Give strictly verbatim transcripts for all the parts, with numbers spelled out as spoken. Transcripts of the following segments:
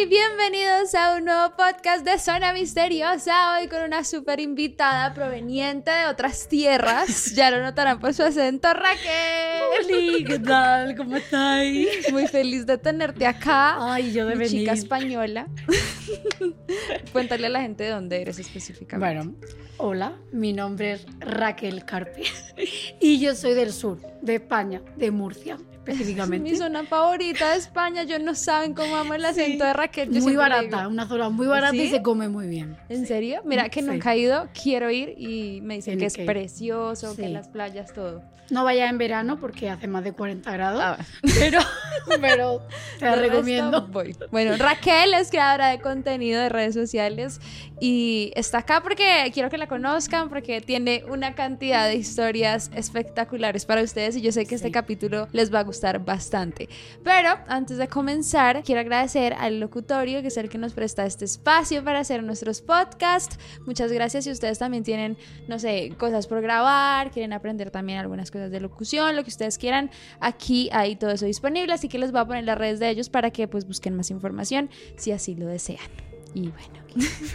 y bienvenidos a un nuevo podcast de Zona Misteriosa. Hoy con una súper invitada proveniente de otras tierras. Ya lo notarán por su acento, Raquel. Hola, ¿qué tal? ¿Cómo estáis? Muy feliz de tenerte acá. Ay, yo de venir. Chica española. Cuéntale a la gente de dónde eres específicamente. Bueno, hola, mi nombre es Raquel Carpe y yo soy del sur, de España, de Murcia específicamente. Mi zona favorita de España. Yo no saben cómo amo el acento Sí. de Raquel. Yo Muy barata, digo, una zona muy barata ¿sí? y se come muy bien. ¿en serio? Mira que Sí. nunca he ido, quiero ir y me dicen Tienes que que es ir. precioso, que Sí. las playas, todo. No vayas en verano porque hace más de cuarenta grados, Ah, pero, pero te la de resto, recomiendo. voy. Bueno, Raquel es creadora de contenido de redes sociales y está acá porque quiero que la conozcan, porque tiene una cantidad de historias espectaculares para ustedes y yo sé que este Sí. capítulo les va a gustar bastante. Pero antes de comenzar, quiero agradecer al locutorio, que es el que nos presta este espacio para hacer nuestros podcasts. Muchas gracias. Si ustedes también tienen, no sé, cosas por grabar, quieren aprender también algunas cosas de locución, lo que ustedes quieran, aquí hay todo eso disponible, así que les voy a poner las redes de ellos para que pues busquen más información si así lo desean. Y bueno,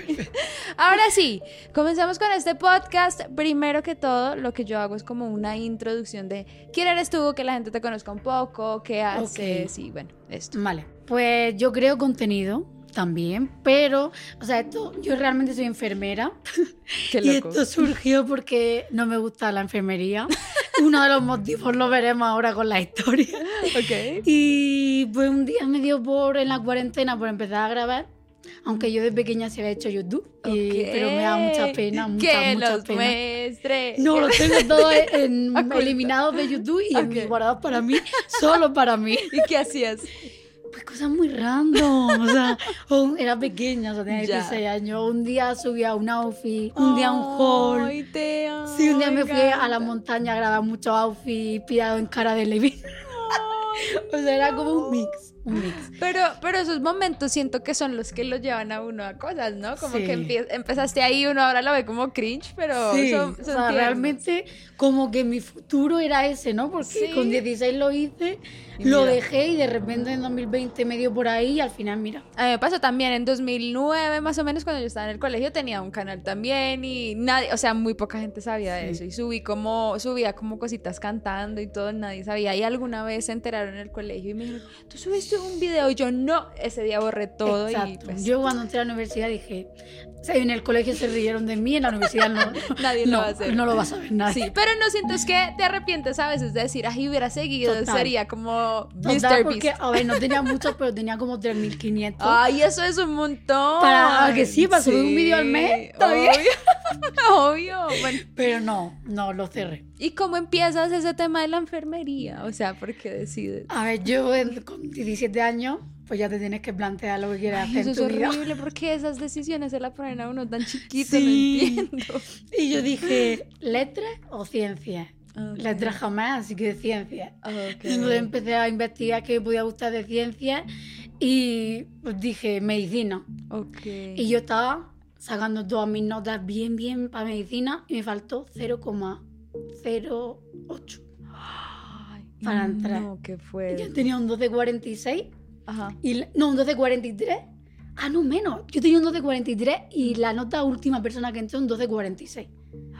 ahora sí, comenzamos con este podcast. Primero que todo, lo que yo hago es como una introducción de quién eres tú, que la gente te conozca un poco, qué haces Ok. y bueno, esto. Vale, pues yo creo contenido también, pero, o sea, esto, yo realmente soy enfermera. Qué Y loco. esto surgió porque no me gusta la enfermería. Uno de los motivos lo veremos ahora con la historia. Ok. Y pues un día me dio por, en la cuarentena, por empezar a grabar. Aunque yo de pequeña se había hecho YouTube. y- Ok. pero me da mucha pena, mucha, que mucha los pena. muestre. No, los tengo todos en- Oculto. eliminados de YouTube y en Ok. mis guardados para mí, solo para mí. ¿Y qué hacías? Pues cosas muy random, o sea, un- era pequeña, o sea, tenía Ya. dieciséis años. Un día subía un outfit, un día un haul. Ay, te amo, Sí, un día me fui a la encanta. montaña a grabar muchos outfits inspirados en cara de Levi. O sea, era como un mix, un mix. Pero, pero esos momentos siento que son los que lo llevan a uno a cosas, ¿no? Como Sí. que empie- empezaste ahí, uno ahora lo ve como cringe, pero Sí, son, o son sea, tiernos. realmente como que mi futuro era ese, ¿no? Porque Sí. con dieciséis lo hice, Y lo mira. dejé y de repente en dos mil veinte me dio por ahí y al final, mira. A mí me pasó también en dos mil nueve, más o menos, cuando yo estaba en el colegio, tenía un canal también y nadie, o sea, muy poca gente sabía de Sí. eso. Y subí como, subía como cositas cantando y todo, nadie sabía. Y alguna vez se enteraron en el colegio y me dijeron, ¿tú subiste un video? Y yo, no, ese día borré todo y Exacto. pues Yo cuando entré a la universidad dije, o sea, en el colegio se rieron de mí, en la universidad no. nadie no, lo va a hacer. No lo va a saber nadie. Sí, pero no sientes que te arrepientes a veces de decir, ay, hubiera seguido, Total. sería como Total, mister porque, Beast. a ver, no tenía muchos, pero tenía como tres mil quinientos. Ay, eso es un montón. Para- ¿a que sí? Para subir un vídeo al mes, está bien. Obvio, obvio. Bueno, Pero no, no, lo cerré. ¿y cómo empiezas ese tema de la enfermería? O sea, ¿por qué decides? A ver, yo en- con diecisiete años, pues ya te tienes que plantear lo que quieres Ay, hacer eso en es tu vida. horrible, porque esas decisiones se la ponen a uno tan chiquito, Sí. no entiendo. Y yo dije, ¿letras o ciencias? Ok. Letras jamás, así que ciencias. Ok. Entonces empecé a investigar qué me podía gustar de ciencias y pues dije, medicina. Ok. Y yo estaba sacando todas mis notas bien, bien para medicina y me faltó cero coma cero ocho. Ay, para entrar. No, qué Yo fuerte. tenía un doce cuarenta y seis Ajá. y la- no, un doce cuarenta y tres. Ah, no, menos. Yo tenía un doce cuarenta y tres y la nota última persona que entró un doce cuarenta y seis.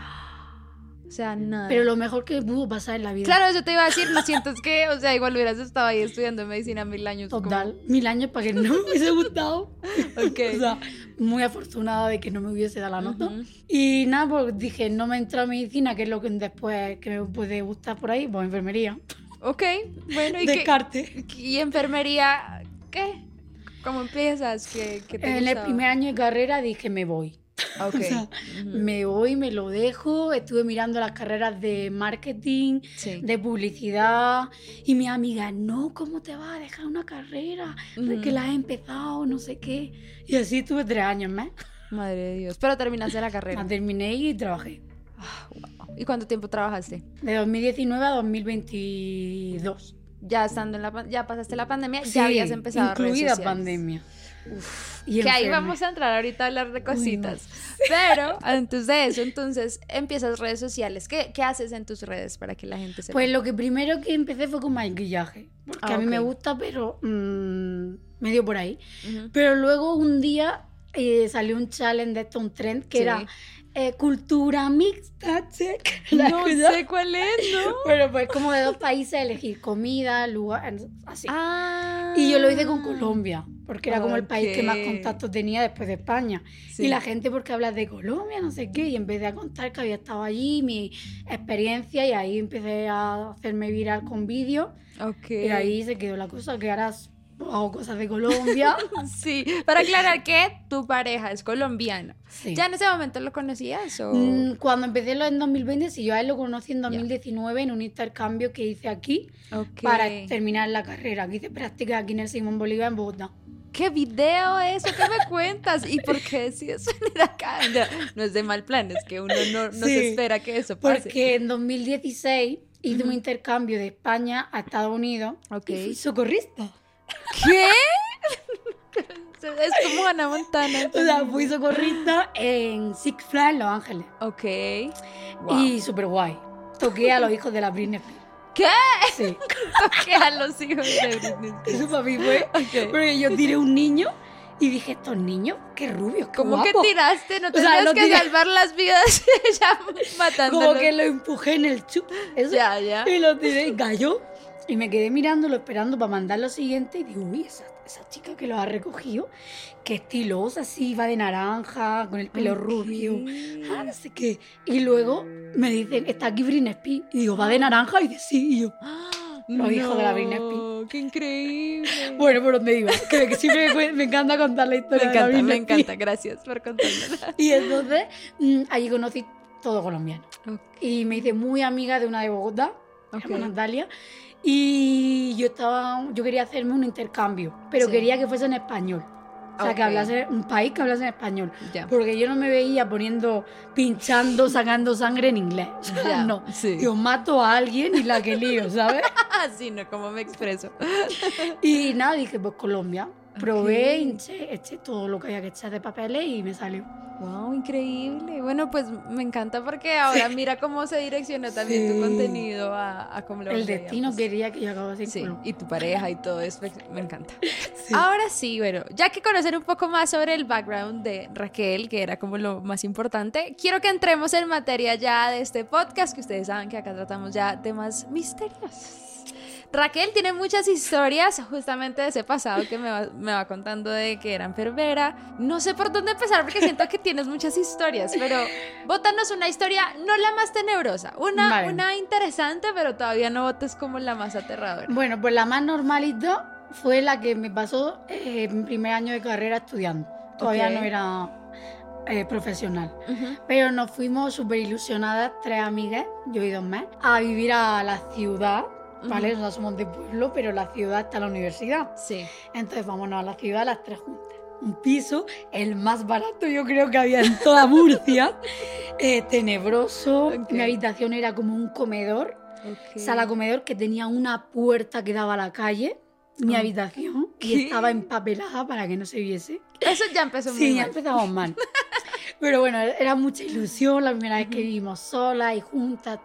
O sea, nada. Pero lo mejor que pudo pasar en la vida. Claro, eso te iba a decir, no sientes que, o sea, igual hubieras estado ahí estudiando medicina mil años. como- Total, mil años para que no me hubiese gustado. Ok. O sea, muy afortunada de que no me hubiese dado la nota. Ujú. Y nada, pues dije, no me entra medicina, que es lo que después que me puede gustar por ahí, pues enfermería. Ok, bueno, ¿y qué? Descarte. ¿Y enfermería qué? ¿Cómo empiezas? ¿Qué, qué te En el gustaba? primer año de carrera dije, me voy. Ok. O sea, Ujú. me voy, me lo dejo. Estuve mirando las carreras de marketing, Sí. de publicidad. Y mi amiga, no, ¿cómo te vas a dejar una carrera? Ujú. Que la has empezado, no sé qué. Y así tuve tres años más. Madre de Dios. Pero terminaste la carrera. La terminé y trabajé. Ah, wow. ¿Y cuánto tiempo trabajaste? De dos mil diecinueve a dos mil veintidós. ya estando en la pan- ya pasaste la pandemia, Sí, ya habías empezado redes incluida sociales. pandemia. Uf, Y que ahí enferme. vamos a entrar ahorita a hablar de cositas. Uy, Pero antes de eso, entonces empiezas redes sociales. ¿Qué, qué haces en tus redes para que la gente sepa? Pues lo que primero que empecé fue con maquillaje, porque Ah, a mí ok. me gusta, pero mmm, me dio por ahí. Ujú. Pero luego un día eh, salió un challenge de esto, un trend, que Sí. era eh, cultura mixta, check. ¿La No escuchas? sé cuál es, ¿no? Bueno, pues como de dos países elegir comida, lugar, así. Ah. Y yo lo hice con Colombia, porque era como el país que más Ok. contactos tenía después de España. Sí. Y la gente, porque hablas de Colombia, no sé qué, y empecé a contar que había estado allí, mi experiencia, y ahí empecé a hacerme viral con vídeos, Ok. y ahí se quedó la cosa, que ahora hago cosas de Colombia. Sí, para aclarar que tu pareja es colombiano. Sí. ¿Ya en ese momento lo conocías o...? Mm, Cuando empecé lo en dos mil veinte, sí, yo a él lo conocí en Ya. dos mil diecinueve en un intercambio que hice aquí Ok. para terminar la carrera, que hice prácticas aquí en el Simón Bolívar en Bogotá. ¿Qué video es eso? ¿Qué me cuentas? ¿Y por qué decides venir acá? No, no es de mal plan, es que uno no, no Sí, se espera que eso pase. Porque en dos mil dieciséis hice Ujú. un intercambio de España a Estados Unidos Ok. y fui socorrista. ¿Qué? Es como Hannah Montana. O sea, fui socorrista en Six Flags en Los Ángeles. Ok. Wow. Y súper guay. Toqué a los hijos de la Britney Spears. ¿Qué? Sí. Toqué a los hijos de Britney Spears. Eso para mí fue Ok. porque yo tiré un niño y dije, estos niños, qué rubios, qué ¿Cómo que guapos. tiraste? No O sea, tenías lo que tiré- salvar las vidas ya matándolos. Como que lo empujé en el chup. Eso. Ya, ya. Y lo tiré y cayó. Y me quedé mirándolo, esperando para mandar lo siguiente. Y digo, uy, esa, esa chica que lo ha recogido, qué estilosa, así, va de naranja, con el pelo Ok. rubio. Ah, no sé qué. Y luego me dicen, está aquí Britney Spears. Y digo, ¿va de naranja? Y dice, sí. Y yo, Los hijos de la Britney Spears. ¡Qué increíble! bueno, ¿por dónde iba? Que, que siempre me, me encanta contar la Me historia de la encanta, me Britney Spears. encanta. Gracias por contármela. Y entonces, mm, allí conocí todo colombiano. Ok. Y me hice muy amiga de una de Bogotá, Ok. se llama Natalia. Y yo estaba, yo quería hacerme un intercambio, pero Sí. quería que fuese en español. O sea, Ok. que hablase, un país que hablase en español. Ya. Porque yo no me veía poniendo, pinchando, sacando sangre en inglés. O sea, Ya, no. sí. Yo mato a alguien y la que lío, ¿sabes? Así, ¿no? ¿Cómo me expreso? Y nada, dije, pues Colombia. Probé, Ok. hinché, eché todo lo que había que echar de papeles y me salió. Wow, increíble. Bueno, pues me encanta porque ahora mira cómo se direccionó también tu Sí. contenido a, a cómo lo El destino veíamos. quería que yo acabase en Sí, Colombia. y tu pareja y todo eso, me encanta. Sí. Ahora sí, bueno, ya que conocer un poco más sobre el background de Raquel, que era como lo más importante, quiero que entremos en materia ya de este podcast, que ustedes saben que acá tratamos ya temas misteriosos. Raquel tiene muchas historias justamente de ese pasado que me va, me va contando de que era enfermera. No sé por dónde empezar porque siento que tienes muchas historias, pero bótanos una historia, no la más tenebrosa, una, Vale. una interesante, pero todavía no botes como la más aterradora. Bueno, pues la más normalita fue la que me pasó eh, en mi primer año de carrera estudiando. Todavía Ok. no era eh, profesional. Ujú. Pero nos fuimos súper ilusionadas, tres amigas, yo y dos más, a vivir a la ciudad, ¿vale? Ujú. No somos de pueblo, pero la ciudad está la universidad. Sí. Entonces vámonos a la ciudad las tres juntas. Un piso, el más barato yo creo que había en toda Murcia, eh, tenebroso. Ok. Mi habitación era como un comedor, Ok. sala comedor que tenía una puerta que daba a la calle, mi Oh. habitación, ¿Qué? y estaba empapelada para que no se viese. Eso ya empezó muy Sí, ya mal. empezamos mal. Pero bueno, era mucha ilusión la primera vez que vivimos solas y juntas.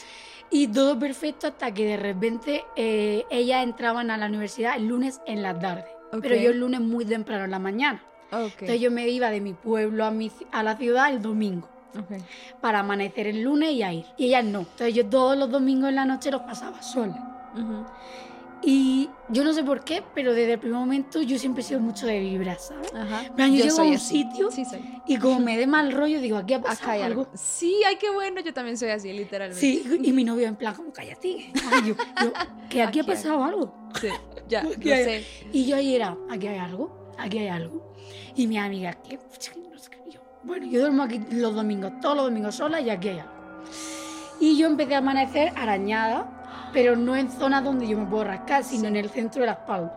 Y todo perfecto hasta que de repente eh, ellas entraban a la universidad el lunes en la tarde. Ok. Pero yo el lunes muy temprano en la mañana. Ok. Entonces yo me iba de mi pueblo a, mi, ci- a la ciudad el domingo Ok. para amanecer el lunes y a ir. Y ellas no. Entonces yo todos los domingos en la noche los pasaba sola. Ujú. Y yo no sé por qué, pero desde el primer momento yo siempre he sido mucho de vibrar, ¿sabes? Ajá. Pero yo llego a soy un así. sitio Sí, soy. y como me dé mal rollo, digo, aquí ha pasado Acá hay algo. algo. Sí, ay, qué bueno. Yo también soy así, literalmente. Sí, y mi novio en plan, como cállate. Ay, yo, yo, que aquí ha Aquí hay- pasado algo. Sí, ya, Aquí lo hay- sé. Y yo ahí era, aquí hay algo, aquí hay algo. Y mi amiga, ¿qué? No sé qué. Y yo, bueno, yo duermo aquí los domingos, todos los domingos sola y aquí hay algo. Y yo empecé a amanecer arañada, pero no en zonas donde yo me puedo rascar, sino Sí. en el centro de la espalda.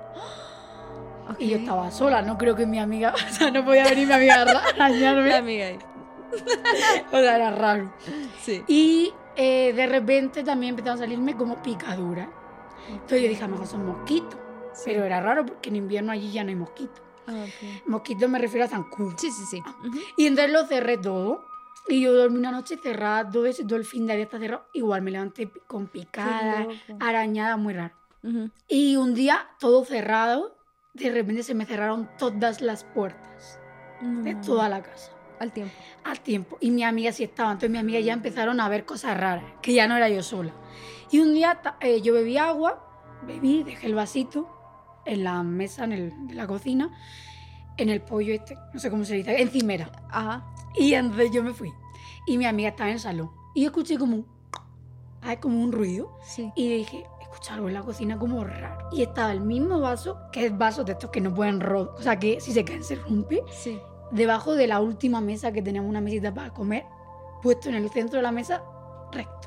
Ok. Y yo estaba sola, no creo que mi amiga, o sea, no podía venir mi amiga a La arañarme. amiga ahí. O sea, era raro. Sí. Y eh, de repente también empezaron a salirme como picaduras. Entonces yo dije, a lo mejor son mosquitos. Sí. Pero era raro porque en invierno allí ya no hay mosquitos. Ah, ok. Mosquitos me refiero a zancudos. Sí, sí, sí. Ujú. Y entonces lo cerré todo. Y yo dormí una noche cerrada, todo eso, todo el fin de día está cerrado. Igual me levanté pi- con picadas, Qué loco. arañadas, muy raro. Ujú. Y un día, todo cerrado, de repente se me cerraron todas las puertas de No. toda la casa. Al tiempo. Al tiempo. Y mis amigas sí estaban. Entonces mis amigas ya empezaron a ver cosas raras, que ya no era yo sola. Y un día ta- eh, yo bebí agua, bebí, dejé el vasito en la mesa, en, el, en la cocina, en el pollo este, no sé cómo se dice, encimera. Ajá. Y entonces yo me fui. Y mi amiga estaba en el salón. Y yo escuché como un, ay, como un ruido. Sí. Y dije, escucha algo en la cocina como raro. Y estaba el mismo vaso, que es vaso de estos que no pueden rodar, o sea que si se caen se rompe, Sí. debajo de la última mesa, que teníamos una mesita para comer, puesto en el centro de la mesa, recto.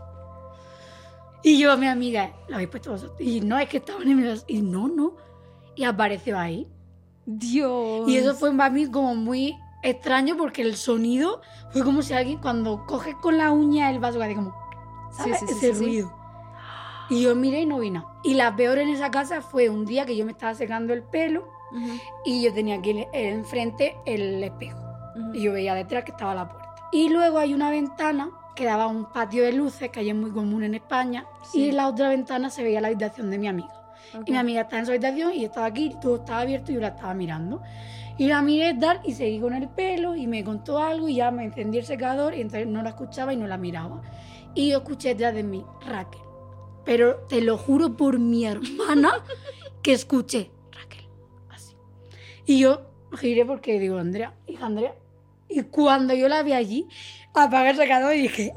Y yo a mi amiga, ¿lo habéis puesto vosotros? Y no, es que estaban en mi vaso. Y no, no. Y apareció ahí. Dios. Y eso fue para mí como muy extraño porque el sonido fue como si alguien cuando coges con la uña el vaso, hace como, ¿sabes? Sí, sí, sí, Ese sí, sí. ruido. Y yo miré y no vi nada. Y la peor en esa casa fue un día que yo me estaba secando el pelo Ujú, y yo tenía aquí el- enfrente el espejo. ujú. Y yo veía detrás que estaba la puerta. Y luego hay una ventana que daba a un patio de luces, que allí es muy común en España. Sí. Y en la otra ventana se veía la habitación de mi amiga. Ok. Y mi amiga estaba en su habitación y yo estaba aquí, y todo estaba abierto y yo la estaba mirando. Y la miré tal y seguí con el pelo y me contó algo y ya me encendí el secador y entonces no la escuchaba y no la miraba. Y yo escuché detrás de mí, Raquel. Pero te lo juro por mi hermana que escuché, Raquel, así. Y yo giré porque digo, Andrea, hija Andrea. Y cuando yo la vi allí, apagué el secador y dije,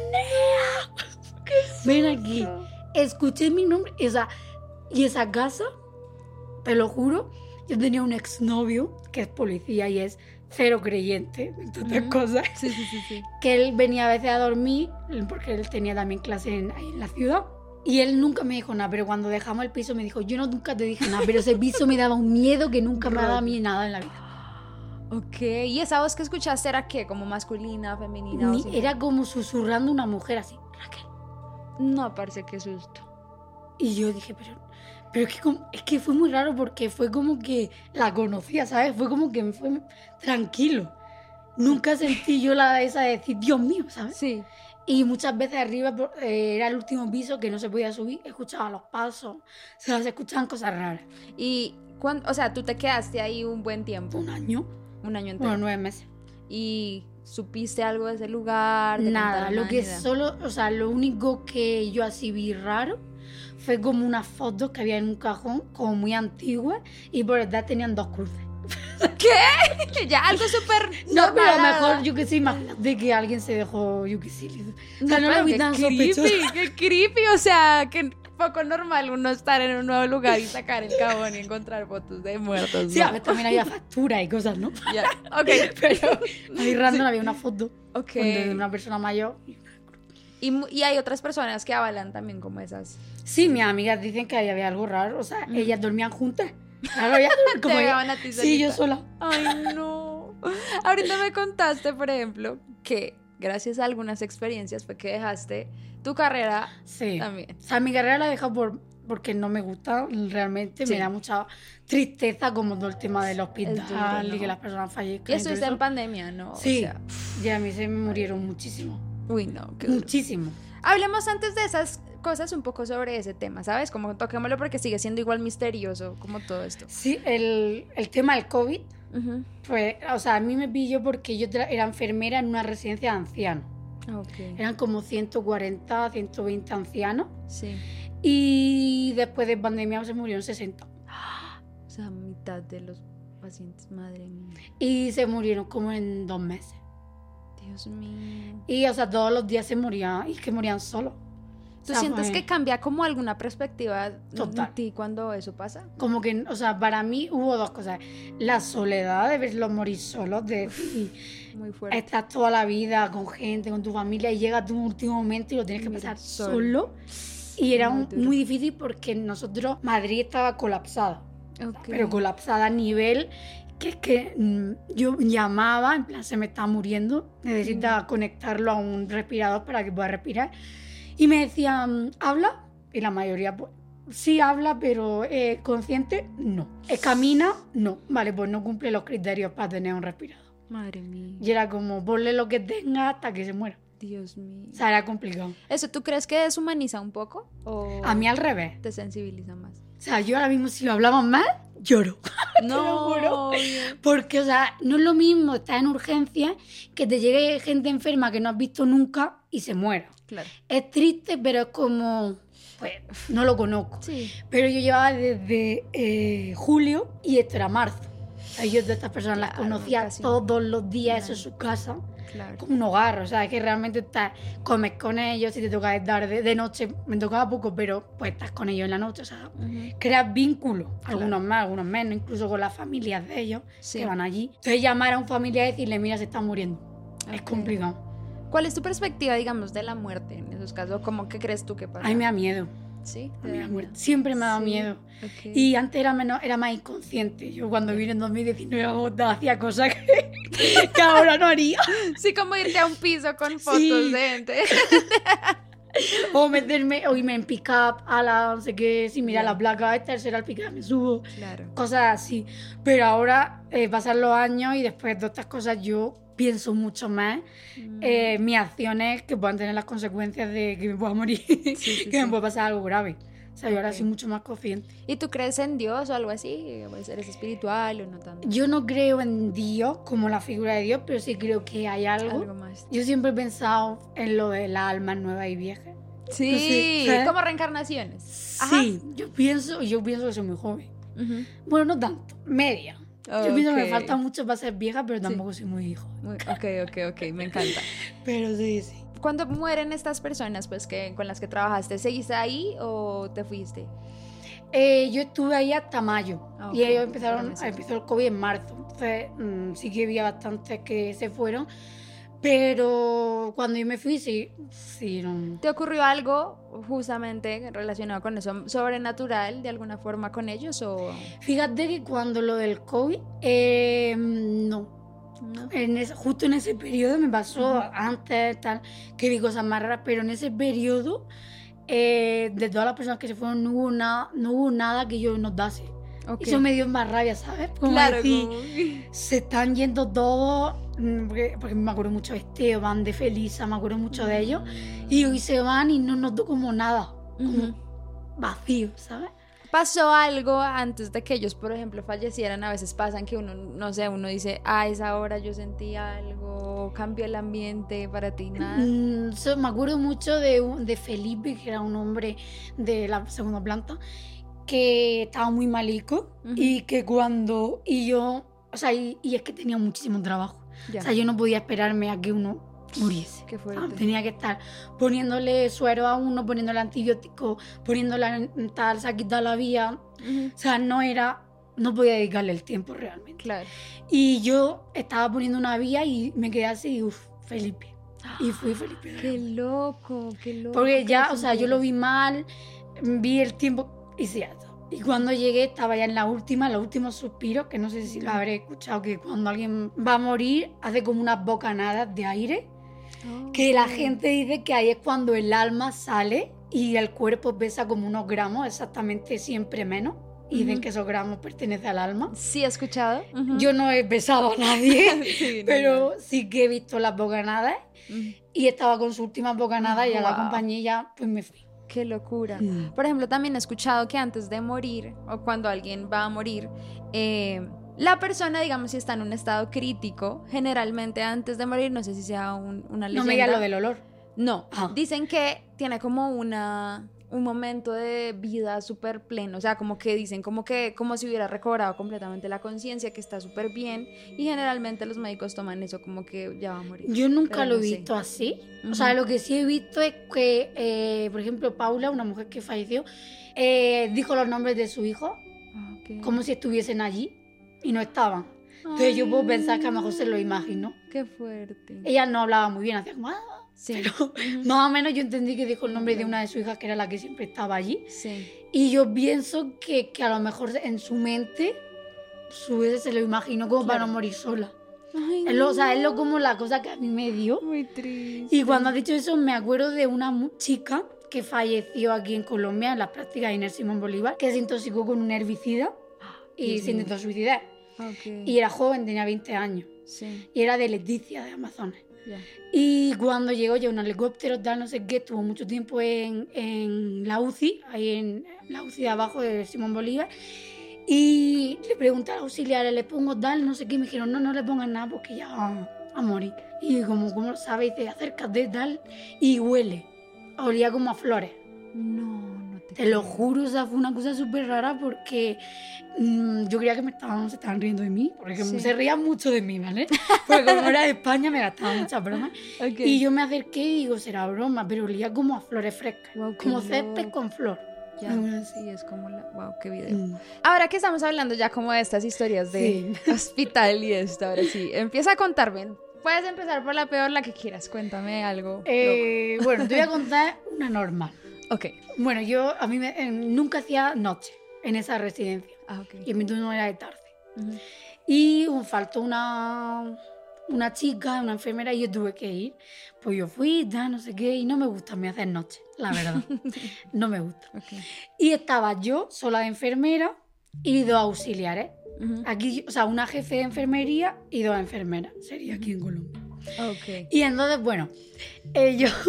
Andrea, ven aquí. Escuché mi nombre, o sea, y esa casa, te lo juro, yo tenía un exnovio que es policía y es cero creyente en todas estas Ujú. cosas, Sí, sí, sí, sí. que él venía a veces a dormir, porque él tenía también clase en, ahí en la ciudad, y él nunca me dijo nada, pero cuando dejamos el piso me dijo, yo no nunca te dije nada, pero ese piso me daba un miedo que nunca me ha dado a mí nada en la vida. Ok. ¿Y esa voz que escuchaste era qué? ¿Como masculina, femenina? o Ni- simple? era como susurrando una mujer así, Raquel. No, parece que susto. Y yo dije, pero, pero es, que como- es que fue muy raro porque fue como que la conocía, ¿sabes? Fue como que me fue tranquilo. Nunca sentí yo la esa de decir, Dios mío, ¿sabes? Sí. Y muchas veces arriba por- eh, era el último piso que no se podía subir, escuchaba los pasos, o sea, se escuchaban cosas raras. Y, cuán- o sea, tú te quedaste ahí un buen tiempo, Un año, un año entero. bueno, nueve meses. ¿Y supiste algo de ese lugar? ¿Te Nada, contaron lo nada, que ni idea? solo, o sea, lo único que yo así vi raro fue como unas fotos que había en un cajón, como muy antiguas, y por detrás tenían dos cruces. Ya, algo súper No, pero a lo normal, mejor, yo que sé, imagínate que alguien se dejó, yo que sé. O sea, no, pero lo vi qué tan creepy, sospechoso. qué creepy, o sea, que poco normal uno estar en un nuevo lugar y sacar el cajón y encontrar fotos de muertos. Sí, ¿no? a ver, también había factura y cosas, ¿no? Ya, ok, Pero ahí random había una foto ok. de una persona mayor. Y, mu- y hay otras personas que avalan también como esas. Sí, mis amigas dicen que ahí había algo raro, o sea, Mm. ellas dormían juntas. Claro, ellas dormían como Te ella. dejaban a ti Sí, yo solita. sola. Ay, no. Ahorita me contaste, por ejemplo, que gracias a algunas experiencias fue que dejaste tu carrera Sí. también. O sea, mi carrera la he dejado por, porque no me gusta realmente, Sí. me da mucha tristeza como todo el tema del hospital duro, ¿no? y que las personas fallezcan. Y y todo estuviste en eso. pandemia, ¿no? O Sí, sea, y a mí se me murieron muchísimo. uy, no, qué duro. Muchísimo. Hablemos antes de esas cosas un poco sobre ese tema, ¿sabes? Como toquémoslo porque sigue siendo igual misterioso como todo esto. Sí, el, el tema del COVID, Ujú. pues, o sea, a mí me pilló porque yo tra- era enfermera en una residencia de ancianos. Ok, Eran como ciento cuarenta, ciento veinte ancianos. sí. Y después de pandemia se murieron sesenta. O sea, mitad de los pacientes, madre mía. Y se murieron como en dos meses. Dios mío. Y, o sea, todos los días se morían, y que morían solos. ¿Tú O sea, sientes fue que cambia como alguna perspectiva Total. en ti cuando eso pasa? Como que, o sea, para mí hubo dos cosas. La soledad de verlos morir solos, de decir, Muy fuerte. estás toda la vida con gente, con tu familia, y llega tu último momento y lo tienes que Mira, pasar solo. solo. Y era Muy un- duro. muy difícil porque nosotros, Madrid estaba colapsada, Ok. pero colapsada a nivel que es que mm, yo llamaba, en plan, se me está muriendo, necesita conectarlo a un respirador para que pueda respirar. Y me decían, ¿habla? Y la mayoría, pues, sí habla, pero eh, consciente, no. Eh, camina, no. Vale, pues no cumple los criterios para tener un respirador. Madre mía. Y era como, ponle lo que tenga hasta que se muera. Dios mío. O sea, era complicado. ¿Eso tú crees que deshumaniza un poco? ¿O A mí al revés. te sensibiliza más? O sea, yo ahora mismo si lo hablamos mal, lloro. No, Te lo juro. bien. Porque, o sea, no es lo mismo estar en urgencias que te llegue gente enferma que no has visto nunca y se muera. Claro. Es triste, pero es como, pues, no lo conozco. Sí. Pero yo llevaba desde eh, julio y esto era marzo. O sea, yo de estas personas las Claro, conocía casi. todos los días, Claro. eso es su casa. Claro. Como un hogar, o sea, es que realmente estás, comes con ellos, si te toca dar de, de noche, me tocaba poco, pero pues estás con ellos en la noche, o sea, Ujú. creas vínculos, algunos más, algunos menos, incluso con las familias de ellos Sí. que van allí. Entonces llamar a un familiar y decirle, mira, se está muriendo, es Ok. complicado. ¿Cuál es tu perspectiva, digamos, de la muerte en esos casos? ¿Cómo que crees tú que pasa? A mí me da miedo, Sí, a te mí da la muerte, miedo. siempre me ha dado Sí. miedo. Ok. Y antes era, menos, era más inconsciente. Yo cuando vine en dos mil diecinueve a Bogotá hacía cosas que, que ahora no haría. Sí, como irte a un piso con fotos Sí. de gente. O meterme, o irme en pick-up a la no sé qué, sin mirar Ya. la placa, esta será el pick-up, me subo. Claro. Cosas así. Pero ahora eh, pasan los años y después de estas cosas yo pienso mucho más Mm. eh, mis acciones que puedan tener las consecuencias de que me pueda morir, Sí, sí, que me sí. pueda pasar algo grave. O sea, yo ahora Ok. soy mucho más consciente. ¿Y tú crees en Dios o algo así? ¿O ¿Eres espiritual o no tanto? Yo no creo en Dios como la figura de Dios, pero sí creo que hay algo. Algo más. Yo siempre he pensado en lo de las almas nuevas y viejas. Sí, No sé, ¿sabes? como reencarnaciones. Ajá. Sí, yo pienso, yo pienso que soy muy joven. Ujú. Bueno, no tanto, media. Yo pienso que me Ok. falta mucho para ser vieja, pero tampoco soy muy hijo. Muy- Ok, ok, ok, me encanta. Pero sí, sí. Cuando mueren estas personas, pues, que con las que trabajaste, ¿seguiste ahí o te fuiste? Eh, yo estuve ahí hasta mayo Ah, y ok. ellos empezaron, Fueron meses. empezó el COVID en marzo. Entonces mm, sí que había bastantes que se fueron, pero cuando yo me fui, sí, sí, no. ¿Te ocurrió algo justamente relacionado con eso, sobrenatural de alguna forma con ellos o Fíjate que cuando lo del COVID, eh, no. no? En ese- justo en ese periodo me pasó Ujú. antes tal, que vi cosas más raras, pero en ese periodo eh, de todas las personas que se fueron no hubo nada, no hubo nada que yo notase. Ok. Eso me dio más rabia, ¿sabes? Como Claro, decir, como- se están yendo todos, mm, porque, porque me acuerdo mucho de Esteban, de Felisa, me acuerdo mucho de ellos, y hoy se van y no noto como nada, como Ujú. vacío, ¿sabes? ¿Pasó algo antes de que ellos, por ejemplo, fallecieran? A veces pasan que uno, no sé, uno dice, ah, a esa hora yo sentí algo, cambió el ambiente para ti, nada. Mm, so- me acuerdo mucho de, un- de Felipe, que era un hombre de la segunda planta, que estaba muy malico Ujú. y que cuando, y yo, o sea, y, y es que tenía muchísimo trabajo. Ya. O sea, yo no podía esperarme a que uno muriese. Qué Ah, fuerte. tenía que estar poniéndole suero a uno, poniéndole antibiótico, poniéndole en tal, se ha quitado la vía. Ujú. O sea, no era, no podía dedicarle el tiempo realmente. Claro. Y yo estaba poniendo una vía y me quedé así, uff, Felipe. Y fui Felipe. Qué loco, qué loco. Porque que ya, lo o sea, yo lo sintieras. vi mal, vi el tiempo y sí, ya está. Y cuando llegué estaba ya en la última, los últimos suspiros, que no sé si lo habré escuchado, que cuando alguien va a morir hace como unas bocanadas de aire, Oh, que la ok. gente dice que ahí es cuando el alma sale y el cuerpo pesa como unos gramos, exactamente siempre menos. Y dicen Ujú. que esos gramos pertenecen al alma. Sí, he escuchado. Ujú. Yo no he besado a nadie, Sí, no, pero sí que he visto las bocanadas no. Ujú. y estaba con sus últimas bocanadas y a la Wow. compañía ya pues me fui. Qué locura. Mm. Por ejemplo, también he escuchado que antes de morir o cuando alguien va a morir, eh, la persona, digamos, si está en un estado crítico, generalmente antes de morir, no sé si sea un- una leyenda. No me digas lo del olor. No, Ah. dicen que tiene como una un momento de vida súper pleno, o sea, como que dicen como que como si hubiera recobrado completamente la conciencia, que está súper bien, y generalmente los médicos toman eso como que ya va a morir. Yo nunca Pero lo no he sé. visto así. Ujú. O sea, lo que sí he visto es que, eh, por ejemplo, Paula, una mujer que falleció, eh, dijo los nombres de su hijo Ah, ok. como si estuviesen allí y no estaban. Entonces yo puedo pensar que a lo mejor se lo imaginó. Qué fuerte. Ella no hablaba muy bien, hacía como... "Ah", Sí. pero Ujú. más o menos yo entendí que dijo el nombre de una de sus hijas, que era la que siempre estaba allí. Sí. Y yo pienso que, que a lo mejor en su mente, su vez se lo imaginó como para Claro. no morir sola. Ay, Es lo, o sea, es lo no. como la cosa que a mí me dio. Muy triste. Y cuando has dicho eso, me acuerdo de una mu- chica que falleció aquí en Colombia en las prácticas Inés Simón Bolívar, que se intoxicó con un herbicida y Dios se mío. intentó suicidar. Okay. Y era joven, tenía veinte años. Sí, Y era de Leticia, de Amazonas. ya. Y cuando llegó ya un helicóptero, tal, no sé qué, estuvo mucho tiempo en, en la U C I, ahí en la U C I de abajo de Simón Bolívar. Y le pregunté al auxiliar, le pongo tal, no sé qué, y me dijeron, no, no le pongas nada porque ya va a morir. Y como, como lo sabes, te acercas de tal y huele. Olía como a flores. No, no te Te lo creo. juro, o sea, fue una cosa súper rara porque mmm, yo creía que me estaban, se estaban riendo de mí, porque Sí. se reían mucho de mí, ¿vale? Porque como era de España me gastaban muchas bromas. Ok. Y yo me acerqué y digo, será broma, pero olía como a flores frescas, Guau, qué como césped loco. con flor. Ya, Una así. sí, es como la... Wow, qué video. Mm. Ahora que estamos hablando ya como de estas historias de Sí. hospital y esto, ahora sí, empieza a contarme. Puedes empezar por la peor, la que quieras. Cuéntame algo. Eh, bueno, te voy a contar una normal. loco. Ok. Bueno, yo a mí me- eh, nunca hacía noche en esa residencia Ah, ok. y mi turno era de tarde. Ujú. Y um, faltó una, una chica, una enfermera, y yo tuve que ir. Pues yo fui, ya no sé qué, y no me gusta a mí hacer noche, la verdad. No me gusta. Ok. Y estaba yo, sola de enfermera, y dos auxiliares. Ujú. Aquí, o sea, una jefe de enfermería y dos enfermeras, sería aquí en Colombia. Ok. Y entonces, bueno, eh, yo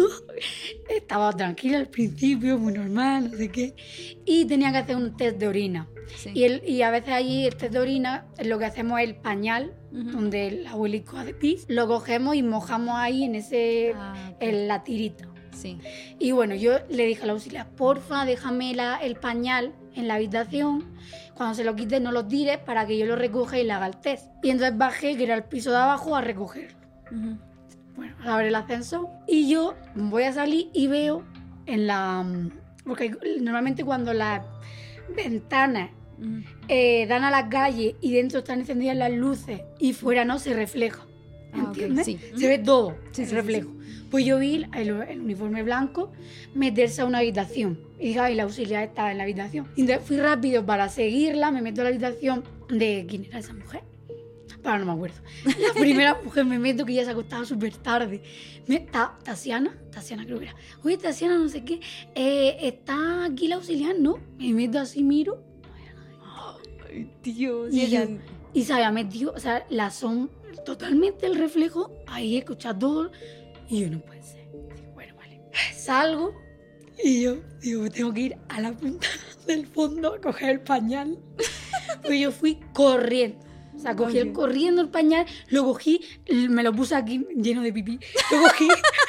estaba tranquila al principio, muy normal, no sé qué, y tenía que hacer un test de orina. Sí. Y, el, y a veces allí el test de orina, lo que hacemos es el pañal, Ujú. donde el abuelico hace pis, lo cogemos y mojamos ahí en ese, Ah, ok. en la tirita. Sí. Y bueno, yo le dije al auxiliar, porfa, déjame la- el pañal en la habitación, cuando se lo quite no lo tires para que yo lo recoja y le haga el test. Y entonces bajé, que era el piso de abajo, a recogerlo. Ujú. Bueno, abre el ascensor y yo voy a salir y veo en la... Porque normalmente cuando las ventanas Ujú. eh, dan a la calle y dentro están encendidas las luces y fuera no, se refleja. Ah, ok, ¿Entiendes? sí. Se ve todo, Sí, el sí, sí, reflejo. Pues yo vi el, el uniforme blanco meterse a una habitación. Y dije, ay, la auxiliar estaba en la habitación. Y entonces fui rápido para seguirla, me meto a la habitación de... ¿Quién era esa mujer? Para no me acuerdo. La primera mujer me meto que ya se acostaba súper tarde. Me, ta, Tasiana, Tasiana creo que era. Oye, Tasiana, no sé qué. Eh, ¿Está aquí la auxiliar? No. Me meto así, miro. Ay, Dios. Y, Y yo- ella... y se había metido, o sea, la son totalmente el reflejo. Ahí escucha todo. Y yo, no puede ser. Digo, bueno, vale. Salgo y yo digo, tengo que ir a la punta del fondo a coger el pañal. Pues yo fui corriendo. O sea, cogí el, Ok. corriendo el pañal, lo cogí, me lo puse aquí lleno de pipí. Lo cogí,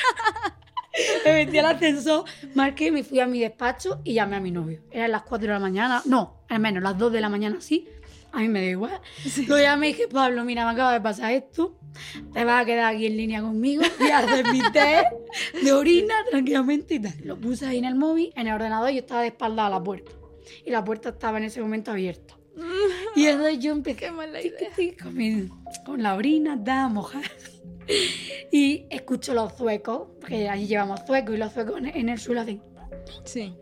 me metí al ascensor, marqué, me fui a mi despacho y llamé a mi novio. Eran las cuatro de la mañana, no, al menos las dos de la mañana sí. A mí me da igual. Sí. Lo llamé y dije, Pablo, mira, me acaba de pasar esto. Te vas a quedar aquí en línea conmigo. Voy a hacer mi test de orina tranquilamente y tal. Lo puse ahí en el móvil, en el ordenador, y yo estaba de espalda a la puerta. Y la puerta estaba en ese momento abierta. Y entonces yo empecé Qué mala tic, idea. tic, con, mi- con la orina, da, mojar. Y escucho los zuecos, porque allí llevamos zuecos, y los zuecos en, en el suelo hacen... Sí.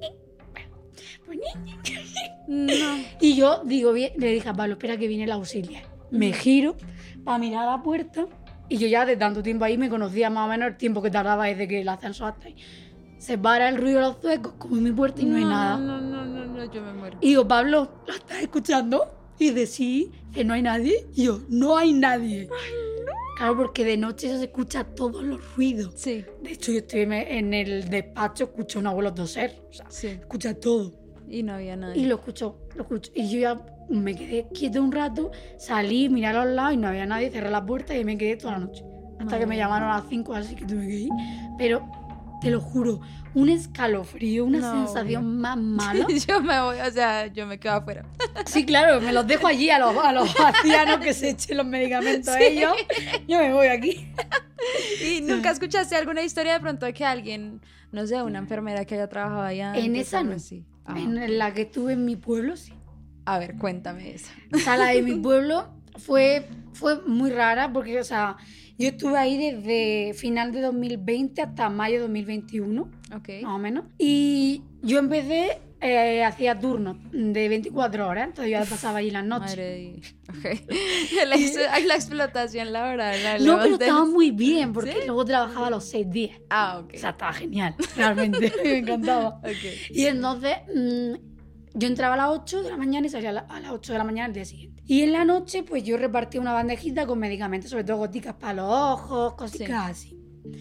pues, No. Y yo digo, bien, le dije a Pablo, espera que viene el auxiliar. Me giro para mirar a la puerta y yo ya de tanto tiempo ahí me conocía más o menos el tiempo que tardaba desde que el ascensor hasta ahí. Se para el ruido de los zuecos, como en mi puerta y no, hay nada. No, no, no, no, yo me muero. Y digo, Pablo, ¿lo estás escuchando? Y dice, sí, que no hay nadie. Y yo, no hay nadie. Claro, porque de noche se escucha todos los ruidos. Sí, De hecho, yo estoy en el despacho, escucho a un abuelo toser. O sea, sí. escucha todo. Y no había Y nadie. lo escucho, lo escucho. Y yo ya me quedé quieto un rato, salí, miré a los lados y no había nadie, cerré la puerta y me quedé toda la noche. Hasta Madre que me llamaron a las cinco, así que tuve que ir. Pero, te lo juro, un escalofrío, una No, sensación obvio. más mala. Yo me voy, o sea, yo me quedo afuera. Sí, claro, me los dejo allí a los, a los ancianos que se echen los medicamentos a ellos. Yo me voy aquí. ¿Y nunca escuchaste alguna historia de pronto de que alguien, no sé, una enfermera que haya trabajado allá? En esa no. Sí. Ah. En la que estuve en mi pueblo, sí. A ver, cuéntame eso. O sea, la de mi pueblo fue, fue muy rara porque, o sea, yo estuve ahí desde final de dos mil veinte hasta mayo de dos mil veintiuno, Ok. más o menos. Y yo empecé eh, hacía turnos de veinticuatro horas, entonces yo pasaba allí las noches. Madre de Dios. Okay. La, ex- la explotación laboral. La No, pero levanté. estaba muy bien, porque ¿Sí? luego trabajaba los seis días. Ah, ok. O sea, estaba genial, realmente, me encantaba. Okay. Y entonces mmm, yo entraba a las ocho de la mañana y salía a, la- a las ocho de la mañana el día siguiente. Y en la noche, pues yo repartía una bandejita con medicamentos, sobre todo goticas para los ojos, cositas así.